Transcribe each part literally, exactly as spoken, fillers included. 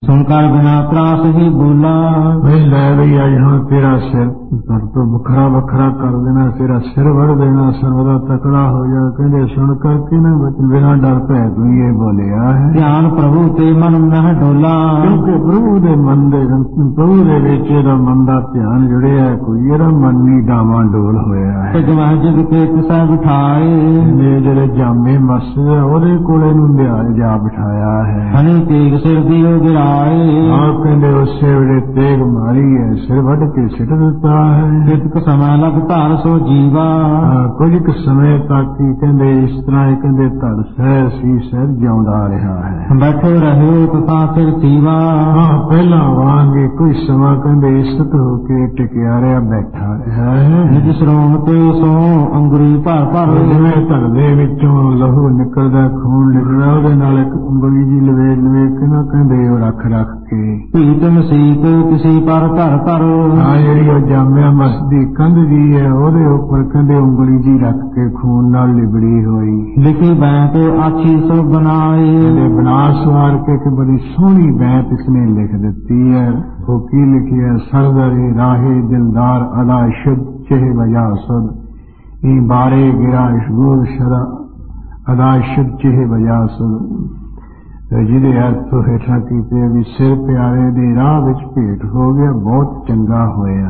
ਸੁਣਕਰ ਬਿਨਾ ਤਰਾਸ ਹੀ ਬੋਲਾ। ਵੇ ਲੈ ਵੀ ਅੱਜ ਹੁਣ ਤੇਰਾ ਸਿਰ ਤਰ ਤੋਂ ਵੱਖਰਾ ਵੱਖਰਾ ਕਰ ਦੇਣਾ, ਤੇਰਾ ਸਿਰ ਵੜ ਦੇਣਾ, ਸਰਵਦਾ ਤਕੜਾ ਹੋ ਜਾ। ਕਹਿੰਦੇ ਸੁਣ ਕਰਕੇ ਨਾ ਬਿਨਾ ਡਰ ਭੈ ਤੂੰ ਇਹ ਬੋਲਿਆ ਹੈ। ਧਿਆਨ ਪ੍ਰਭੂ ਤੇ ਮਨ ਨਹ ਡੋਲਾ। ਕਿਉਂਕਿ ਪ੍ਰਭੂ ਦੇ ਮਨ ਦੇ ਪ੍ਰਭੂ ਦੇ ਵਿੱਚ ਇਹਦਾ ਮਨ ਦਾ ਧਿਆਨ ਜੁੜਿਆ, ਕੋਈ ਇਹਦਾ ਮਨ ਨਹੀਂ ਡਾਵਾਂ ਡੋਲ ਹੋਇਆ ਹੈ। ਜਮਾ ਜਗ ਤੇ ਕਿਸਾ ਬਿਠਾਏ। ਇਹ ਜਿਹੜੇ ਜਾਮੇ ਮਸਜਿਦ ਉਹਦੇ ਕੋਲ ਇਹਨੂੰ ਲਿਆ ਜਾ ਬਿਠਾਇਆ ਹੈ। ਹਨੀ ਤੇਗ ਸਿਰ ਦਿਓ ਗਿਰਾਏ। ਆਪ ਕਹਿੰਦੇ ਉਸੇ ਵੇਲੇ ਤੇਗ ਮਾਰੀ ਹੈ, ਸਿਰ ਵੱਢ ਕੇ ਸਿੱਟ ਦਿੱਤਾ ਹੈ। ਕਿਤਕ ਸਮਾਂ ਲਗ ਧਰ ਸੋ ਜੀਵਾ। ਕੁਝ ਕੁ ਸਮੇਂ ਤੱਕ ਹੀ ਕਹਿੰਦੇ ਇਸ ਤਰ੍ਹਾਂ ਹੀ ਕਹਿੰਦੇ ਧੜ ਸਹਿ ਸੀ ਸਿਰ ਜਿਉਂਦਾ ਰਿਹਾ ਹੈ। ਬੈਠੋ ਰਹਿਓ ਤਥਾ ਸਿਰ ਸੀਵਾ। ਹਾਂ ਪਹਿਲਾਂ ਵਾਂਗੇ ਕੋਈ ਸਮਾਂ ਕਹਿੰਦੇ ਇਸਤ ਹੋ ਕੇ ਟਿਕਿਆ ਰਿਹਾ, ਬੈਠਾ ਰਿਹਾ ਹੈ। ਨਿਜ ਸ਼ਰੋਮ ਤੇ ਸੋ ਅੰਗੁਰੀ ਭਰ ਭਰ। ਜਿਵੇਂ ਧੜ ਦੇ ਵਿੱਚੋਂ ਲਹੂ ਨਿਕਲਦਾ, ਖੂਨ ਨਿਕਲਦਾ, ਉਹਦੇ ਨਾਲ ਇੱਕ ਉਂਗਲੀ ਜੀ ਲਵੇਟ ਲਵੇਟ ਕੇ ਨਾ ਕਹਿੰਦੇ ਉਹ ਰੱਖ ਰੱਖ ਕੇ ਭੀਤ ਮਸੀਤ ਕਿਸੇ ਪਰ ਧਰ ਧਰ। ਆ ਜਿਹੜੀ ਉਹ ਜਾਮਿਆ ਮਸਜਿਦ ਦੀ ਕੰਧ ਜੀ ਹੈ ਉਹਦੇ ਉੱਪਰ ਕਹਿੰਦੇ ਉਂਗਲੀ ਜੀ ਰੱਖ ਕੇ ਖੂਨ ਨਾਲ ਲਿਬੜੀ ਹੋਈ ਲਿਖੀ ਬੈਂਤ ਆਛੀ ਸੋ ਬਣਾਏ। ਕਹਿੰਦੇ ਬਣਾ ਸਵਾਰ ਕੇ ਕਿ ਬੜੀ ਸੋਹਣੀ ਬੈਂਤ ਇਸਨੇ ਲਿਖ ਦਿੱਤੀ ਹੈ। ਉਹ ਕੀ ਲਿਖਿਆ? ਸਰਦਰੇ ਰਾਹੇ ਦਿਲਦਾਰ ਅਦਾ ਸ਼ੁੱਧ ਚਿਹ ਵਜਾ ਸੁਧ ਇਹ ਬਾਰੇ ਗਿਰਾ ਇਸ਼ਗੂਰ ਸ਼ਦਾ ਅਦਾ ਸ਼ੁੱਧ ਚਿਹ ਵਜਾ ਸੁਧ। ਜਿਹਦੇ ਅਰਥ ਹੇਠਾਂ ਕੀਤੇ ਵੀ ਸਿਰ ਪਿਆਰੇ ਦੇ ਰਾਹ ਵਿੱਚ ਭੇਟ ਹੋ ਗਿਆ, ਬਹੁਤ ਚੰਗਾ ਹੋਇਆ।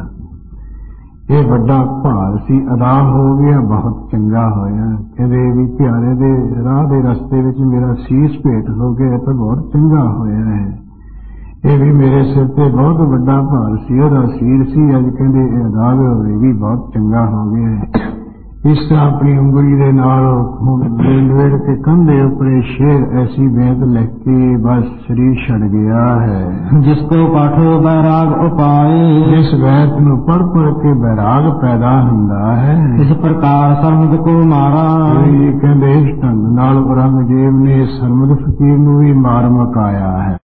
ਇਹ ਵੱਡਾ ਭਾਰ ਸੀ, ਅਦਾ ਹੋ ਗਿਆ, ਬਹੁਤ ਚੰਗਾ ਹੋਇਆ। ਕਹਿੰਦੇ ਵੀ ਪਿਆਰੇ ਦੇ ਰਾਹ ਦੇ ਰਸਤੇ ਵਿੱਚ ਮੇਰਾ ਸੀਸ ਭੇਟ ਹੋ ਗਿਆ ਤਾਂ ਬਹੁਤ ਚੰਗਾ ਹੋਇਆ ਹੈ। ਇਹ ਵੀ ਮੇਰੇ ਸਿਰ ਤੇ ਬਹੁਤ ਵੱਡਾ ਭਾਰ ਸੀ, ਉਹਦਾ ਸੀਰ ਸੀ, ਅੱਜ ਕਹਿੰਦੇ ਇਹ ਅਦਾ ਹੋਵੇ ਵੀ ਬਹੁਤ ਚੰਗਾ ਹੋ ਗਿਆ ਹੈ। ਇਸ ਤਰ੍ਹਾਂ ਆਪਣੀ ਉਂਗਲੀ ਦੇ ਨਾਲ ਲਵੇੜ ਕੇ ਕੰਧੇ ਉੱਪਰ ਸ਼ੇਰ ਐਸੀ ਬੈਂਤ ਲਿਖ ਕੇ ਬਸ ਸਰੀਰ ਛੱਡ ਗਿਆ ਹੈ। ਜਿਸ ਕੋ ਪਾਠੋ ਬੈਰਾਗ ਉਪਾਏ। ਜਿਸ ਬੈਂਤ ਨੂੰ ਪੜ ਪੜ ਕੇ ਬੈਰਾਗ ਪੈਦਾ ਹੁੰਦਾ ਹੈ। ਇਸ ਪ੍ਰਕਾਰ ਸਰਮਦ ਕੋ ਮਾਰਾ। ਕਹਿੰਦੇ ਇਸ ਢੰਗ ਨਾਲ ਔਰੰਗਜ਼ੇਬ ਨੇ ਸਰਮਦ ਫਕੀਰ ਨੂੰ ਵੀ ਮਾਰ ਮੁਕਾਇਆ ਹੈ।